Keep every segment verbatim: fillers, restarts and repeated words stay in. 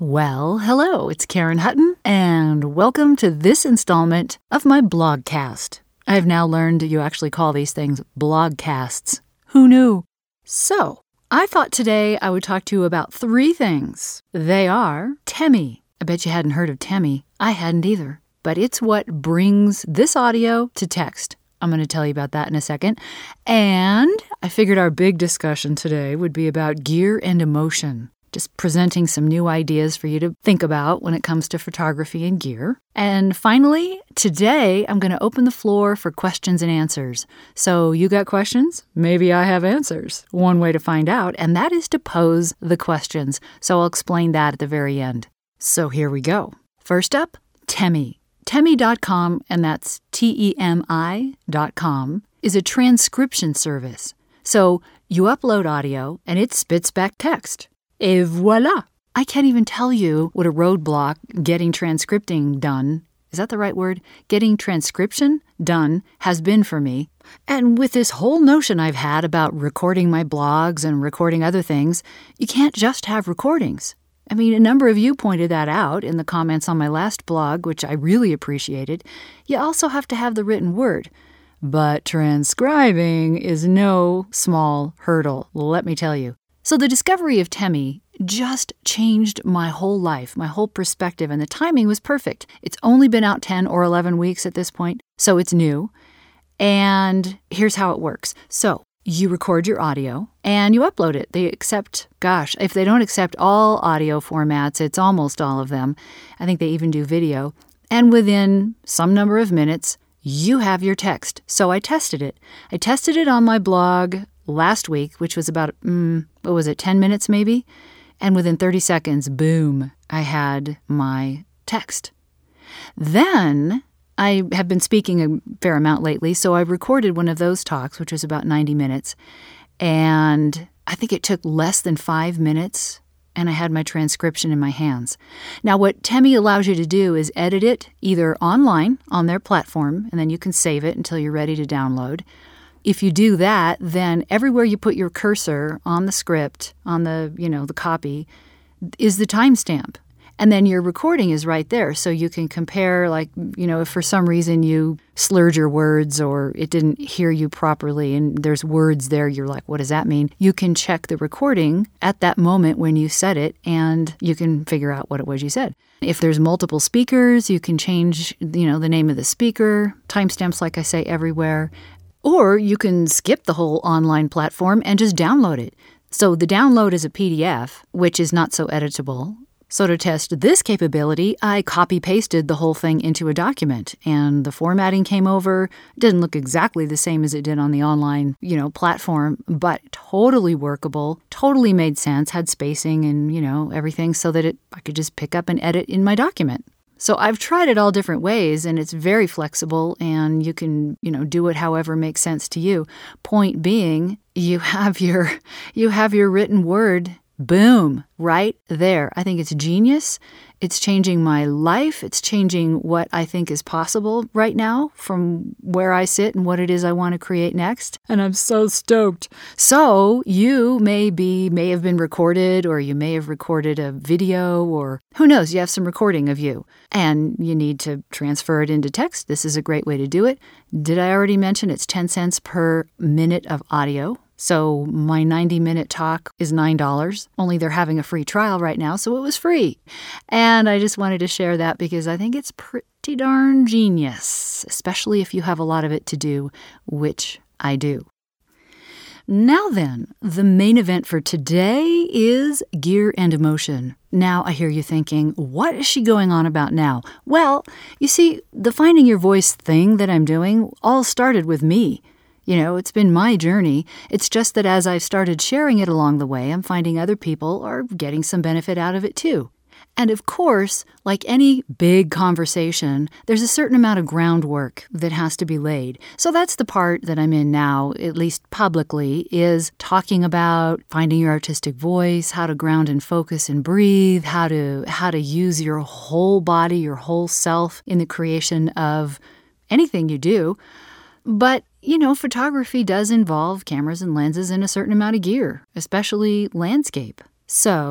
Well, hello, it's Karen Hutton, and welcome to this installment of my blogcast. I've now learned you actually call these things blogcasts. Who knew? So, I thought today I would talk to you about three things. They are Temi. I bet you hadn't heard of Temi. I hadn't either. But it's what brings this audio to text. I'm going to tell you about that in a second. And I figured our big discussion today would be about gear and emotion. Just presenting some new ideas for you to think about when it comes to photography and gear. And finally, today I'm going to open the floor for questions and answers. So you got questions? Maybe I have answers. One way to find out, and that is to pose the questions. So I'll explain that at the very end. So here we go. First up, Temi. Temi dot com, and that's T E M I dot com, is a transcription service. So you upload audio, and it spits back text. Et voila! I can't even tell you what a roadblock getting transcripting done, is that the right word? Getting transcription done has been for me. And with this whole notion I've had about recording my blogs and recording other things, you can't just have recordings. I mean, a number of you pointed that out in the comments on my last blog, which I really appreciated. You also have to have the written word. But transcribing is no small hurdle, let me tell you. So the discovery of Temi just changed my whole life, my whole perspective, and the timing was perfect. It's only been out ten or eleven weeks at this point, so it's new. And here's how it works. So you record your audio and you upload it. They accept, gosh, if they don't accept all audio formats, it's almost all of them. I think they even do video. And within some number of minutes, you have your text. So I tested it. I tested it on my blog last week, which was about, mm, what was it, ten minutes maybe? And within thirty seconds, boom, I had my text. Then I have been speaking a fair amount lately, so I recorded one of those talks, which was about ninety minutes. And I think it took less than five minutes, and I had my transcription in my hands. Now, what Temi allows you to do is edit it either online on their platform, and then you can save it until you're ready to download. If you do that, then everywhere you put your cursor on the script, on the, you know, the copy, is the timestamp. And then your recording is right there. So you can compare, like, you know, if for some reason you slurred your words or it didn't hear you properly and there's words there, you're like, what does that mean? You can check the recording at that moment when you said it and you can figure out what it was you said. If there's multiple speakers, you can change, you know, the name of the speaker, timestamps, like I say, everywhere. Or you can skip the whole online platform and just download it. So the download is a P D F, which is not so editable. So to test this capability, I copy-pasted the whole thing into a document, and the formatting came over. It didn't look exactly the same as it did on the online, you know, platform, but totally workable, totally made sense, had spacing and, you know, everything so that it I could just pick up and edit in my document. So I've tried it all different ways, and it's very flexible, and you can, you know, do it however makes sense to you. Point being, you have your you have your written word, boom, right there. I think it's genius. It's changing my life. It's changing what I think is possible right now from where I sit and what it is I want to create next. And I'm so stoked. So you may be, may have been recorded, or you may have recorded a video, or who knows, you have some recording of you and you need to transfer it into text. This is a great way to do it. Did I already mention it's ten cents per minute of audio? So my ninety-minute talk is nine dollars, only they're having a free trial right now, so it was free. And I just wanted to share that because I think it's pretty darn genius, especially if you have a lot of it to do, which I do. Now then, the main event for today is gear and emotion. Now I hear you thinking, what is she going on about now? Well, you see, the finding your voice thing that I'm doing all started with me. You know, it's been my journey. It's just that as I've started sharing it along the way, I'm finding other people are getting some benefit out of it too. And of course, like any big conversation, there's a certain amount of groundwork that has to be laid. So that's the part that I'm in now, at least publicly, is talking about finding your artistic voice, how to ground and focus and breathe, how to how to use your whole body, your whole self in the creation of anything you do. But, you know, photography does involve cameras and lenses and a certain amount of gear, especially landscape. So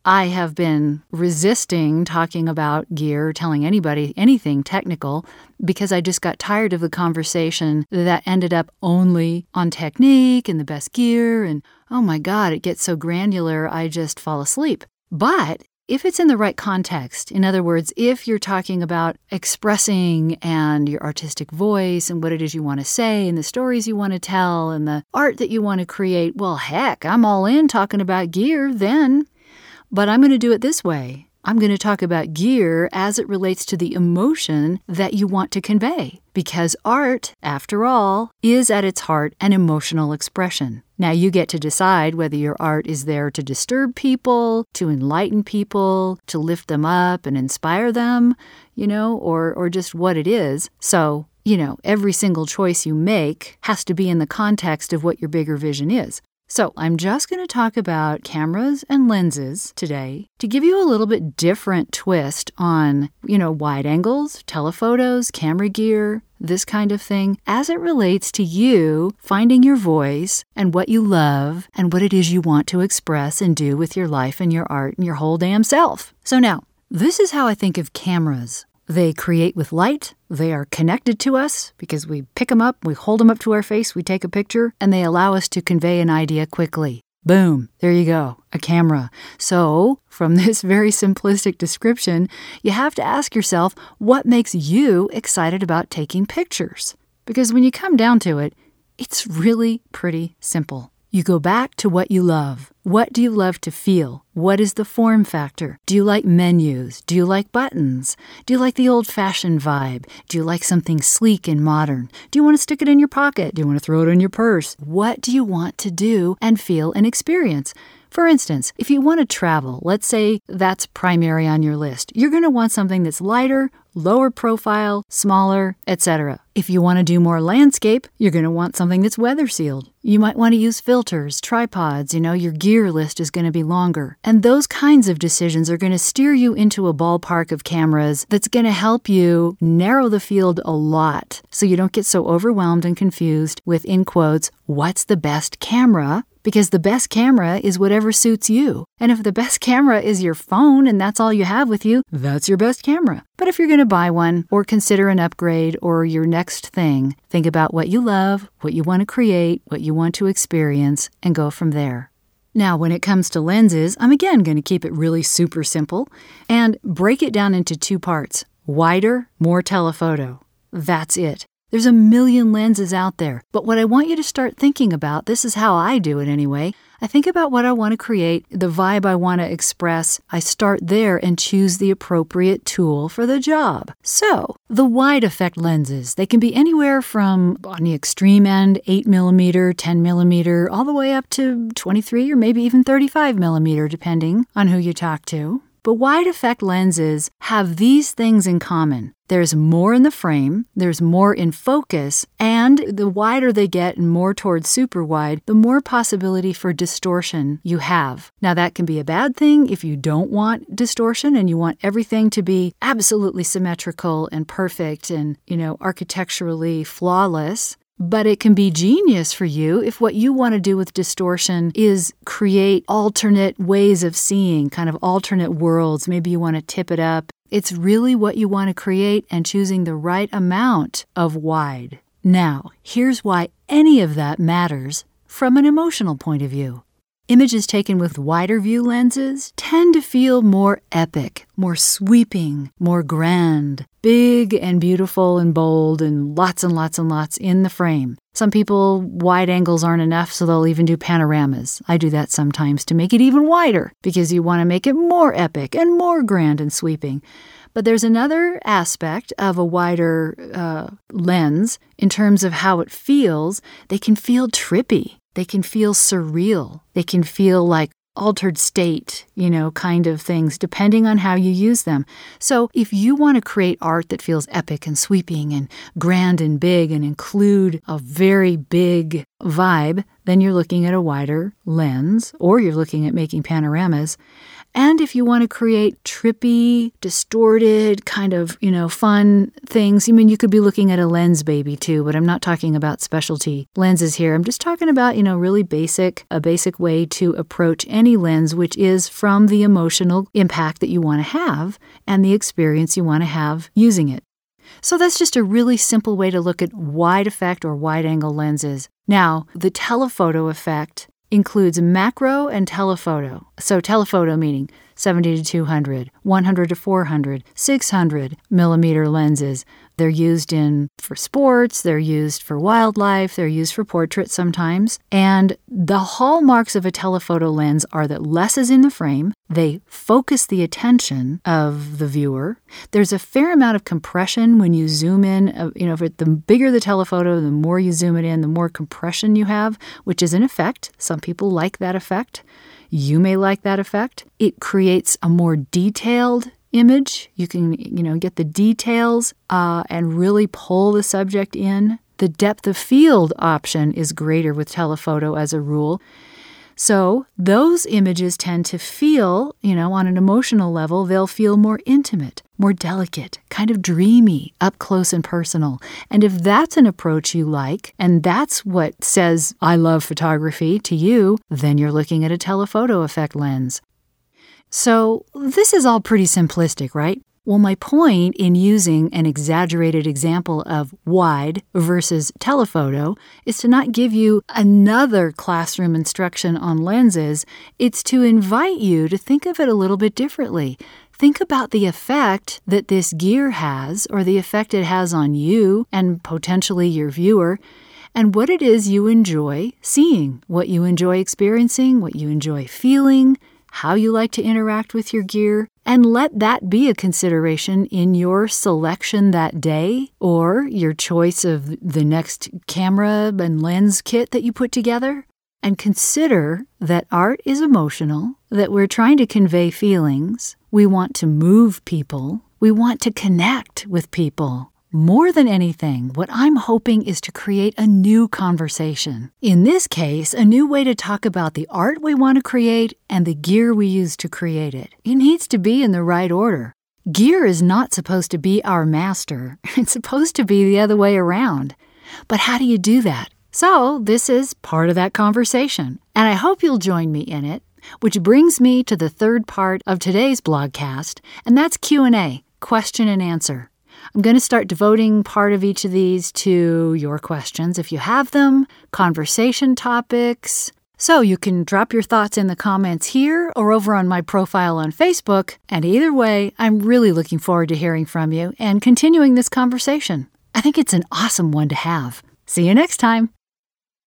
I have been resisting talking about gear, telling anybody anything technical, because I just got tired of the conversation that ended up only on technique and the best gear, and oh my God, it gets so granular, I just fall asleep. But if it's in the right context, in other words, if you're talking about expressing and your artistic voice and what it is you want to say and the stories you want to tell and the art that you want to create, well, heck, I'm all in talking about gear then. But I'm going to do it this way. I'm going to talk about gear as it relates to the emotion that you want to convey. Because art, after all, is at its heart an emotional expression. Now you get to decide whether your art is there to disturb people, to enlighten people, to lift them up and inspire them, you know, or, or just what it is. So, you know, every single choice you make has to be in the context of what your bigger vision is. So I'm just going to talk about cameras and lenses today to give you a little bit different twist on, you know, wide angles, telephotos, camera gear, this kind of thing, as it relates to you finding your voice and what you love and what it is you want to express and do with your life and your art and your whole damn self. So now, this is how I think of cameras. They create with light, they are connected to us because we pick them up, we hold them up to our face, we take a picture, and they allow us to convey an idea quickly. Boom, there you go, a camera. So, from this very simplistic description, you have to ask yourself what makes you excited about taking pictures. Because when you come down to it, it's really pretty simple. You go back to what you love. What do you love to feel? What is the form factor? Do you like menus? Do you like buttons? Do you like the old-fashioned vibe? Do you like something sleek and modern? Do you want to stick it in your pocket? Do you want to throw it in your purse? What do you want to do and feel and experience? For instance, if you want to travel, let's say that's primary on your list, you're going to want something that's lighter, lower profile, smaller, et cetera. If you want to do more landscape, you're going to want something that's weather sealed. You might want to use filters, tripods, you know, your gear list is going to be longer. And those kinds of decisions are going to steer you into a ballpark of cameras that's going to help you narrow the field a lot so you don't get so overwhelmed and confused with, in quotes, what's the best camera? Because the best camera is whatever suits you. And if the best camera is your phone and that's all you have with you, that's your best camera. But if you're going to buy one or consider an upgrade or your next thing, think about what you love, what you want to create, what you want to experience, and go from there. Now, when it comes to lenses, I'm again going to keep it really super simple and break it down into two parts. Wider, more telephoto. That's it. There's a million lenses out there, but what I want you to start thinking about, this is how I do it anyway, I think about what I want to create, the vibe I want to express, I start there and choose the appropriate tool for the job. So, the wide effect lenses, they can be anywhere from, on the extreme end, eight millimeter, ten millimeter, all the way up to twenty-three or maybe even thirty-five millimeter, depending on who you talk to. But wide effect lenses have these things in common. There's more in the frame, there's more in focus, and the wider they get and more towards super wide, the more possibility for distortion you have. Now that can be a bad thing if you don't want distortion and you want everything to be absolutely symmetrical and perfect and, you know, architecturally flawless. But it can be genius for you if what you want to do with distortion is create alternate ways of seeing, kind of alternate worlds. Maybe you want to tip it up. It's really what you want to create and choosing the right amount of wide. Now, here's why any of that matters from an emotional point of view. Images taken with wider view lenses tend to feel more epic, more sweeping, more grand, big and beautiful and bold and lots and lots and lots in the frame. Some people, wide angles aren't enough, so they'll even do panoramas. I do that sometimes to make it even wider because you want to make it more epic and more grand and sweeping. But there's another aspect of a wider uh, lens in terms of how it feels. They can feel trippy. They can feel surreal. They can feel like altered state, you know, kind of things, depending on how you use them. So if you want to create art that feels epic and sweeping and grand and big and include a very big vibe, then you're looking at a wider lens, or you're looking at making panoramas. And if you want to create trippy, distorted, kind of, you know, fun things, I mean, you could be looking at a lens baby too, but I'm not talking about specialty lenses here. I'm just talking about, you know, really basic, a basic way to approach any lens, which is from the emotional impact that you want to have and the experience you want to have using it. So that's just a really simple way to look at wide effect or wide angle lenses. Now, the telephoto effect includes macro and telephoto. So telephoto meaning seventy to two hundred, one hundred to four hundred, six hundred millimeter lenses. They're used in for sports, they're used for wildlife, they're used for portraits sometimes. And the hallmarks of a telephoto lens are that less is in the frame, they focus the attention of the viewer. There's a fair amount of compression when you zoom in. Uh, you know, if it, the bigger the telephoto, the more you zoom it in, the more compression you have, which is an effect. Some people like that effect. You may like that effect. It creates a more detailed image. You can, you know, get the details uh, and really pull the subject in. The depth of field option is greater with telephoto as a rule. So those images tend to feel, you know, on an emotional level, they'll feel more intimate, more delicate, kind of dreamy, up close and personal. And if that's an approach you like, and that's what says, I love photography to you, then you're looking at a telephoto effect lens. So this is all pretty simplistic, right? Well, my point in using an exaggerated example of wide versus telephoto is to not give you another classroom instruction on lenses. It's to invite you to think of it a little bit differently. Think about the effect that this gear has, or the effect it has on you and potentially your viewer, and what it is you enjoy seeing, what you enjoy experiencing, what you enjoy feeling, how you like to interact with your gear, and let that be a consideration in your selection that day or your choice of the next camera and lens kit that you put together. And consider that art is emotional, that we're trying to convey feelings, we want to move people, we want to connect with people. More than anything, what I'm hoping is to create a new conversation. In this case, a new way to talk about the art we want to create and the gear we use to create it. It needs to be in the right order. Gear is not supposed to be our master. It's supposed to be the other way around. But how do you do that? So this is part of that conversation, and I hope you'll join me in it, which brings me to the third part of today's blogcast, and that's Q and A, question and answer. I'm going to start devoting part of each of these to your questions, if you have them, conversation topics. So you can drop your thoughts in the comments here or over on my profile on Facebook. And either way, I'm really looking forward to hearing from you and continuing this conversation. I think it's an awesome one to have. See you next time.